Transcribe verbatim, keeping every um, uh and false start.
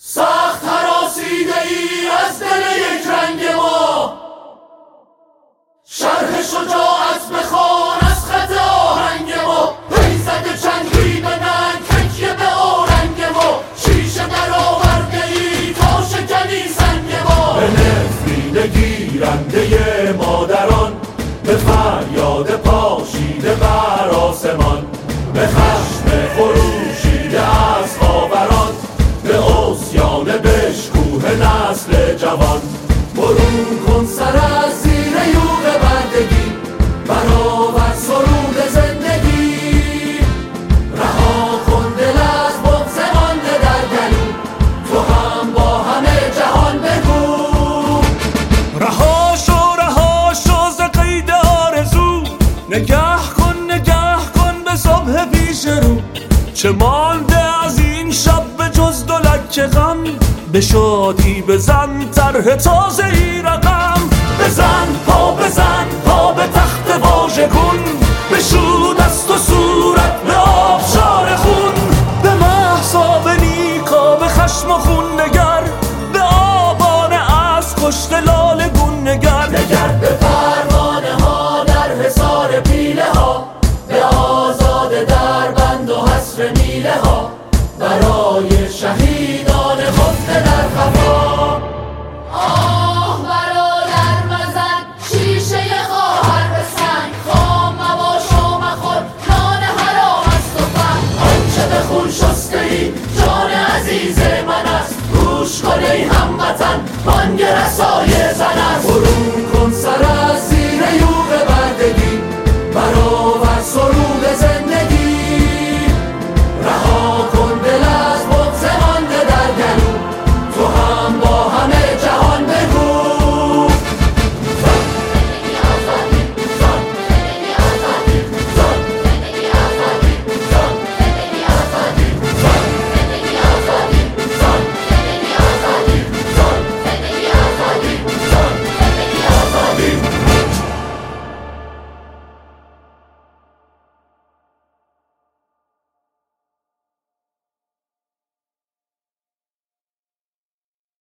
سخت هراسیده ای از دل یک رنگ ما، شرح شجاعت بخوان از خط آهنگ ما. پیزد چنگی به ننگ تکیه به آرنگ ما، شیشه در آورده ای تا شکنی سنگ ما. به نفرین گیرنده مادران، به فریاد پاشیده بر آسمان، به خشم خروشیده از خاوران، به عصیان بشکوه نسل جوان. برون کن سر از زیر یوغ بردگی، برآور سرود زندگی. رها کن دل از بغض مانده در گلو، تو هم با همه جهان بگو. رها شو رها شو ز قید آرزو، نگه کن نگه کن به صبح پیش رو. چه مانده از این شب به جز دو لکه غم، به شادی بزن طرح تازه ای رقم. بزن پا بزن پا به تخت واژه کن، بشو دست و صورت به آبشار خون. به مهسا به نیکا به خشم و خون نگر، به آبانه از کشته لاله گون نگر. نگر به پروانه ها در حصار پیله ها، به آزاده در بند و حصر میله ها. برای شهیدان خفته در خفا، آه برادر مزن شیشه خواهر به سنگ. خام مباش و مخور نان حرام است و فهم. آنچه به خون شسته ای جان عزیز من است، گوش کن ای هموطن بانگ رسای زن است. برون کن سر